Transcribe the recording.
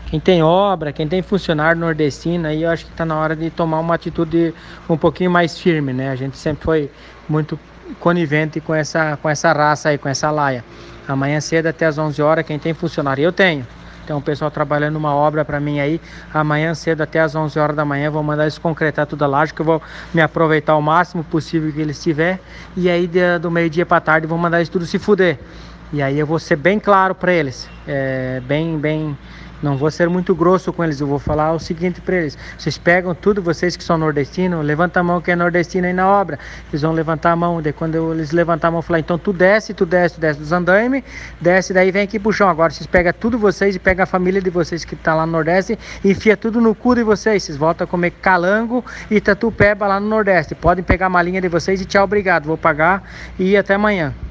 quem tem obra, quem tem funcionário nordestino, aí eu acho que está na hora de tomar uma atitude um pouquinho mais firme, né? A gente sempre foi muito conivente com essa raça aí, com essa laia. Amanhã cedo até às 11 horas, quem tem funcionário, eu tenho. Tem um pessoal trabalhando uma obra para mim aí, amanhã cedo até às 11 horas da manhã, vou mandar eles concretar toda a laje, que eu vou me aproveitar o máximo possível que eles tiver, e aí do meio-dia para tarde vou mandar eles tudo se fuder. E aí eu vou ser bem claro para eles, não vou ser muito grosso com eles, eu vou falar o seguinte para eles: vocês pegam tudo, vocês que são nordestinos, levanta a mão quem é nordestino aí na obra. Eles vão levantar a mão, daí quando eles levantar a mão, eu falar, então tu desce dos andaimes, desce, daí vem aqui pro chão. Agora vocês pegam tudo vocês e pegam a família de vocês que tá lá no Nordeste e enfia tudo no cu de vocês voltam a comer calango e tatupeba lá no Nordeste. Podem pegar a malinha de vocês e tchau, obrigado, vou pagar e até amanhã.